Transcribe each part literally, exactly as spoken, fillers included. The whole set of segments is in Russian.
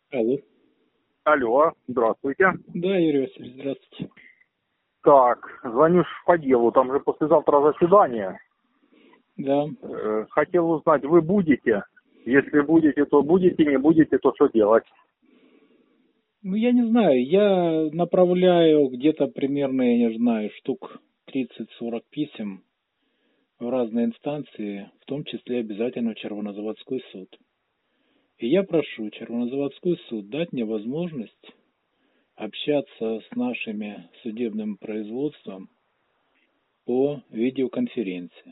Алло. Алло, здравствуйте. Да, Юрий Васильевич, здравствуйте. Так, звоню ж по делу, там же послезавтра заседание. Да. Э, Хотел узнать, вы будете? Если будете, то будете, не будете, то что делать? Ну, я не знаю, я направляю где-то примерно, я не знаю, штук тридцать-сорок писем в разные инстанции, в том числе обязательно в Червонозаводской суд. И я прошу Червонозаводской суд дать мне возможность общаться с нашими судебным производством по видеоконференции.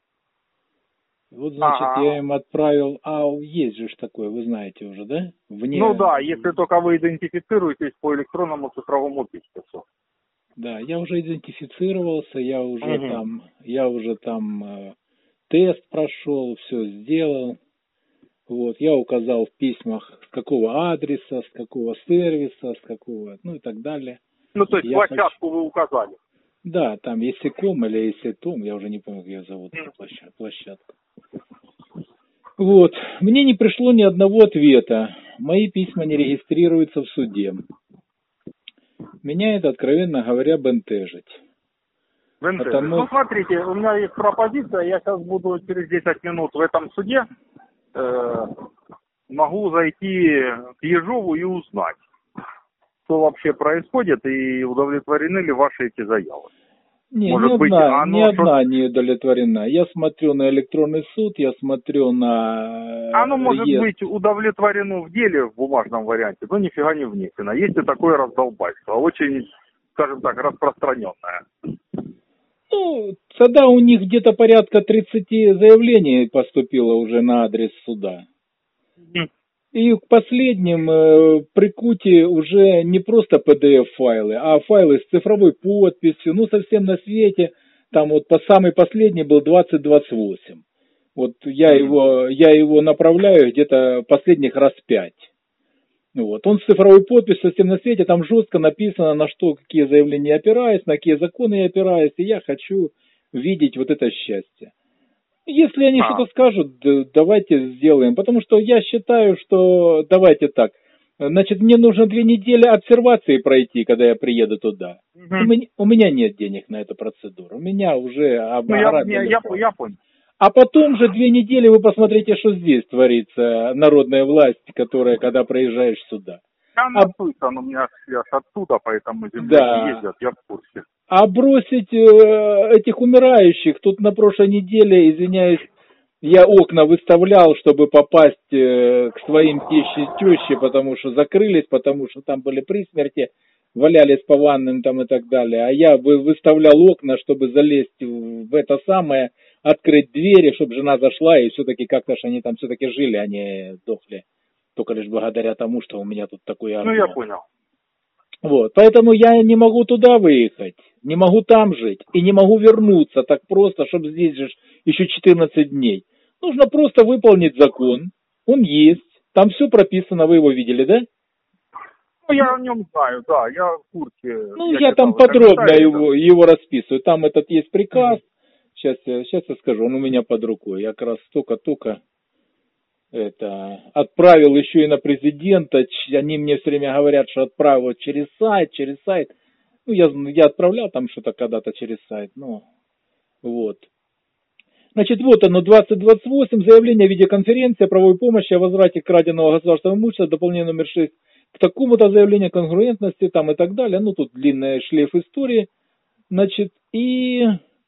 Вот, значит, Ага. я им отправил, а есть же ж такое, вы знаете уже, да? Вне... Ну да, если только вы идентифицируетесь по электронному цифровому подпису. Да, я уже идентифицировался, я уже Угу. там, я уже там э, тест прошел, все сделал. Вот, я указал в письмах, с какого адреса, с какого сервиса, с какого, ну и так далее. Ну то есть Я площадку хочу... вы указали. Да, там Есеком или Есетом, я уже не помню, как ее зовут, эту Угу. площадку. Вот, мне не пришло ни одного ответа. Мои письма не регистрируются в суде. Меня это, откровенно говоря, бентежит. Потому... Ну смотрите, у меня есть пропозиция, я сейчас буду через десять минут в этом суде. Э, могу зайти к Ежову и узнать, что вообще происходит и удовлетворены ли ваши эти заявы. Не, Может ни быть, одна, оно ни одна что... не удовлетворена. Я смотрю на электронный суд, я смотрю на... Оно может Е... быть удовлетворено в деле в бумажном варианте, но нифига не внесено. Есть и такое раздолбайство, очень, скажем так, распространенное. Ну, тогда у них где-то порядка тридцати заявлений поступило уже на адрес суда. Mm. И к последним э, прикуте уже не просто пи ди эф-файлы, а файлы с цифровой подписью, ну, совсем на свете. Там вот по самый последний был двадцать двадцать восемь. Вот я, mm. его, я его направляю где-то последних раз пять. Вот. Он с цифровой подписью совсем на свете, там жестко написано, на что, какие заявления я опираюсь, на какие законы я опираюсь, и я хочу видеть вот это счастье. Если они а. что-то скажут, давайте сделаем, потому что я считаю, что давайте так, значит, мне нужно две недели обсервации пройти, когда я приеду туда. Угу. У, меня, у меня нет денег на эту процедуру, у меня уже... Ну, я, я, я, я понял. А потом же две недели вы посмотрите, что здесь творится, народная власть, которая, когда приезжаешь сюда. Там написано, а... у меня связь оттуда, поэтому земляки да. ездят, я в курсе. А бросить э, этих умирающих, тут на прошлой неделе, извиняюсь, я окна выставлял, чтобы попасть э, к своим теще и теще, потому что закрылись, потому что там были при смерти, валялись по ванным там и так далее. А я вы, выставлял окна, чтобы залезть в, в это самое, открыть двери, чтобы жена зашла, и все-таки как-то ж они там все-таки жили, они сдохли. Только лишь благодаря тому, что у меня тут такой армия. Ну, я понял. Вот, поэтому я не могу туда выехать, не могу там жить, и не могу вернуться так просто, чтобы здесь же еще четырнадцать дней. Нужно просто выполнить закон, он есть, там все прописано, вы его видели, да? Ну, я о нем знаю, да, я в курсе. Ну, я, я там подробно его, его расписываю, там этот есть приказ, mm-hmm. сейчас, я, сейчас я скажу, он у меня под рукой, я как раз только-только это отправил еще и на президента, они мне все время говорят, что отправил через сайт, через сайт, ну, я, я отправлял там что-то когда-то через сайт, ну, вот. Значит, вот оно, двадцать двадцать восемь, заявление, видеоконференция, правовой помощи о возврате краденого государственного имущества, дополнение номер шесть к такому-то заявлению конгруентности, там и так далее. Ну, тут длинный шлейф истории. Значит, и,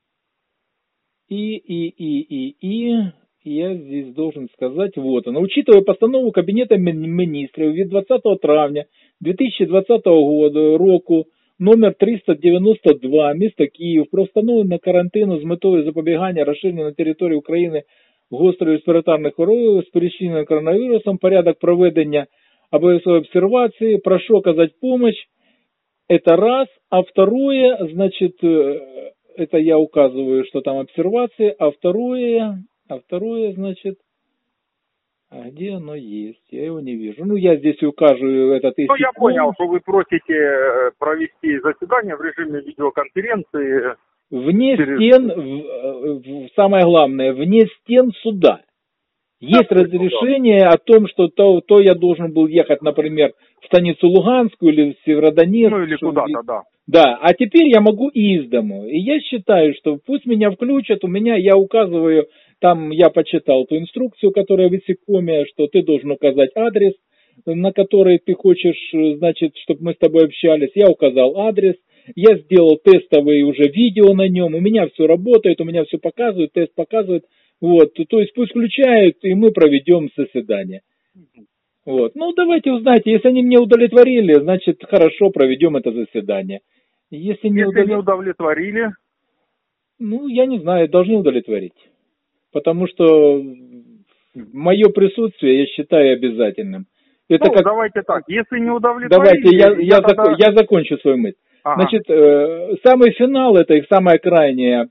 и, и, и, и, и, я здесь должен сказать, вот оно. Учитывая постанову Кабинета Министров від двадцятого травня две тысячи двадцатого года, року, номер триста дев'яносто два, місто Київ, про встановлення карантину з метою запобігання розширення на території України гострої респіраторних хвороб, спричиненої коронавірусом, порядок проведення обов'язковой обсервации, прошу оказать помощь, это раз, а второе, значит, это я указываю, что там обсервации, а второе, а второе, значит, а где оно есть? Я его не вижу. Ну, я здесь укажу этот... Ну, я понял, что вы просите провести заседание в режиме видеоконференции. Вне через... стен, в, в, самое главное, вне стен суда. Есть разрешение о том, что то, то я должен был ехать, например, в станицу Луганскую или в Северодонецк. Ну или куда-то, да. Да, а теперь я могу из дому. И я считаю, что пусть меня включат, у меня, я указываю, там я почитал ту инструкцию, которая в Исикоме, что ты должен указать адрес, на который ты хочешь, значит, чтобы мы с тобой общались. Я указал адрес, я сделал тестовые уже видео на нем, у меня все работает, у меня все показывает, тест показывает. Вот, то есть пусть включают, и мы проведем заседание. Вот. Ну, давайте узнайте, если они мне удовлетворили, значит, хорошо, проведем это заседание. Если не, если удовлет... не удовлетворили? Ну, я не знаю, должны удовлетворить. Потому что мое присутствие я считаю обязательным. Это ну, как... давайте так, если не удовлетворили... Давайте, я, я, я, тогда... зак... я закончу свою мысль. Ага. Значит, э, самый финал, это их самая крайняя,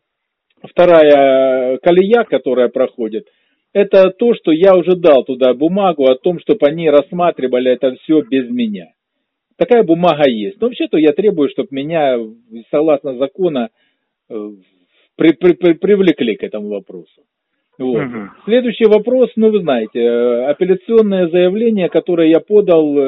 вторая колея, которая проходит, это то, что я уже дал туда бумагу о том, чтобы они рассматривали это все без меня. Такая бумага есть. Но вообще-то я требую, чтобы меня, согласно закону, при, при, при, привлекли к этому вопросу. Вот. Угу. Следующий вопрос, ну вы знаете, апелляционное заявление, которое я подал,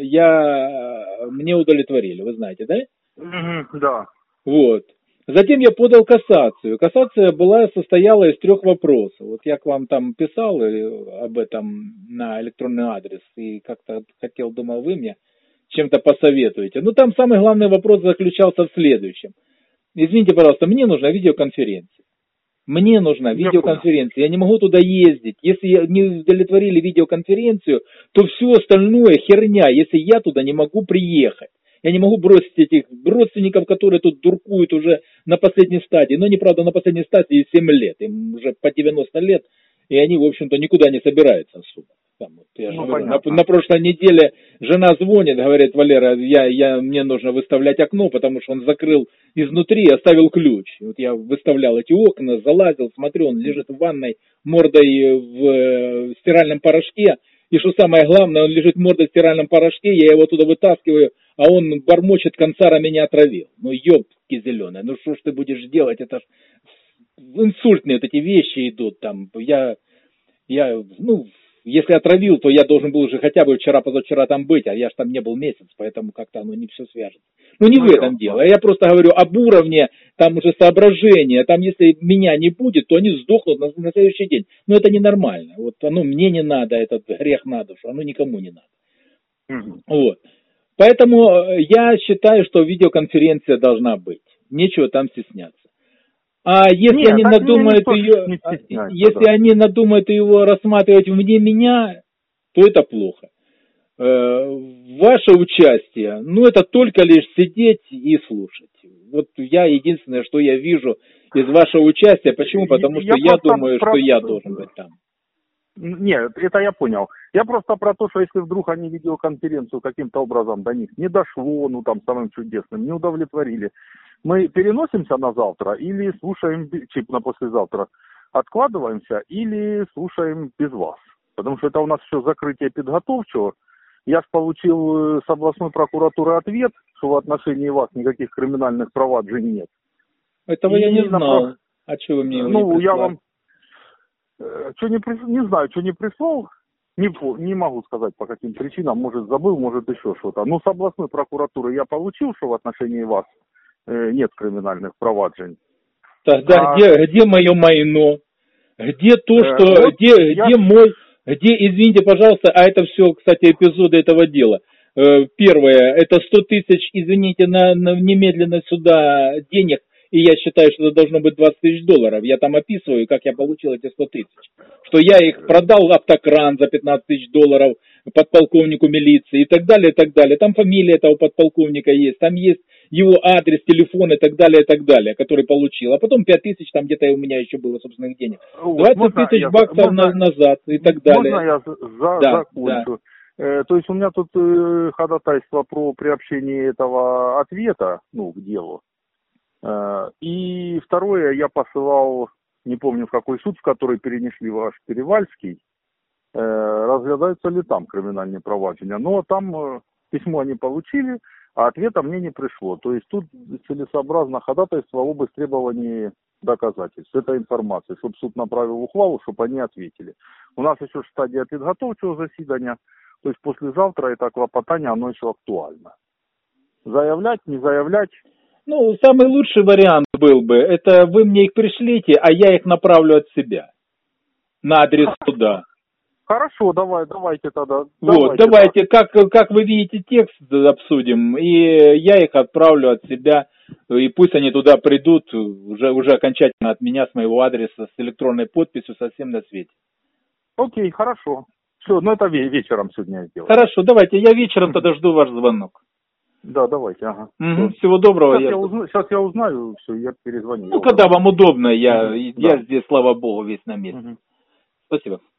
я, мне удовлетворили, вы знаете, да? Угу, да. Вот. Затем я подал кассацию. Кассация была, состояла из трех вопросов. Вот я к вам там писал об этом на электронный адрес и как-то хотел, думал, вы мне чем-то посоветуете. Но там самый главный вопрос заключался в следующем. Извините, пожалуйста, мне нужна видеоконференция. Мне нужна видеоконференция. Я не могу туда ездить. Если не удовлетворили видеоконференцию, то все остальное херня, если я туда не могу приехать. Я не могу бросить этих родственников, которые тут дуркуют уже на последней стадии. Но они, правда, на последней стадии семь лет. Им уже по девяносто лет. И они, в общем-то, никуда не собираются особо. Там, вот, я ну, говорю, на, на прошлой неделе жена звонит, говорит: Валера, я, я, мне нужно выставлять окно, потому что он закрыл изнутри и оставил ключ. Вот я выставлял эти окна, залазил, смотрю, он лежит в ванной мордой в, в стиральном порошке. И что самое главное, он лежит мордой в стиральном порошке, я его туда вытаскиваю, а он бормочет: Консара меня отравил. Ну, ёбки зеленые, ну что ж ты будешь делать? Это ж инсультные вот эти вещи идут там. Я, я, ну, если отравил, то я должен был уже хотя бы вчера-позавчера там быть, а я ж там не был месяц, поэтому как-то оно не все свяжется. Ну, не ну, в этом да. дело. Я просто говорю об уровне, там уже соображения, там если меня не будет, то они сдохнут на, на следующий день. Но это ненормально. Вот оно мне не надо, этот грех на душу, оно никому не надо. Угу. Вот. Поэтому я считаю, что видеоконференция должна быть. Нечего там стесняться. А если Нет, они надумают ее, если да. они надумают его рассматривать вне меня, то это плохо. Ваше участие, ну это только лишь сидеть и слушать. Вот я единственное, что я вижу из вашего участия. Почему? Потому что я, я думаю, про... что я должен быть там. Нет, это я понял. Я просто про то, что если вдруг они видеоконференцию каким-то образом до них не дошло, ну там самым чудесным, не удовлетворили, мы переносимся на завтра или слушаем, чип на послезавтра, откладываемся или слушаем без вас? Потому что это у нас еще закрытие подготовчего. Я же получил с областной прокуратуры ответ, что в отношении вас никаких криминальных проваджений нет. Этого и я не знал. На... А что вы мне его Ну, не я вам... Что не, прис... не знаю, что не прислал, не, не могу сказать по каким причинам, может забыл, может еще что-то. Но с областной прокуратуры я получил, что в отношении вас э, нет криминальных проваджений. Тогда а... где, где мое майно? Где то, что, э, вот где, я... где мой, где, извините, пожалуйста, а это все, кстати, эпизоды этого дела. Э, первое, это сто тысяч, извините, на, на немедленно сюда денег. И я считаю, что это должно быть двадцать тысяч долларов. Я там описываю, как я получил эти сто тысяч. Что я их продал автокран за пятнадцать тысяч долларов подполковнику милиции и так далее, и так далее. Там фамилия этого подполковника есть, там есть его адрес, телефон и так далее, и так далее, который получил. А потом пять тысяч, там где-то у меня еще было собственных денег. двадцать тысяч я, баксов можно, назад и так далее. Можно я за, да, закончу? Да. Э, то есть у меня тут э, ходатайство про приобщение этого ответа, ну, к делу. И второе, я посылал, не помню в какой суд, в который перенесли ваш Перевальский, разглядаются ли там криминальные проваджения. Но там письмо они получили, а ответа мне не пришло. То есть тут целесообразно ходатайство об требований доказательств, этой информации, чтобы суд направил ухвалу, чтобы они ответили. У нас еще стадия подготовчего заседания, то есть послезавтра это клопотание, оно еще актуально. Заявлять, не заявлять? Ну, самый лучший вариант был бы, это вы мне их пришлите, а я их направлю от себя на адрес суда. Хорошо, давай, давайте тогда. Вот, давайте, давайте как, как вы видите, текст обсудим, и я их отправлю от себя, и пусть они туда придут, уже, уже окончательно от меня, с моего адреса, с электронной подписью, совсем на свете. Окей, хорошо. Все, ну это вечером сегодня я сделаю. Хорошо, давайте, я вечером тогда жду ваш звонок. Да, давайте, ага. Угу. Всего доброго. Сейчас я, я... Узна... Сейчас я узнаю, все, я перезвоню. Ну, когда вам удобно, я, угу. я Да. здесь, слава богу, весь на месте. Угу. Спасибо.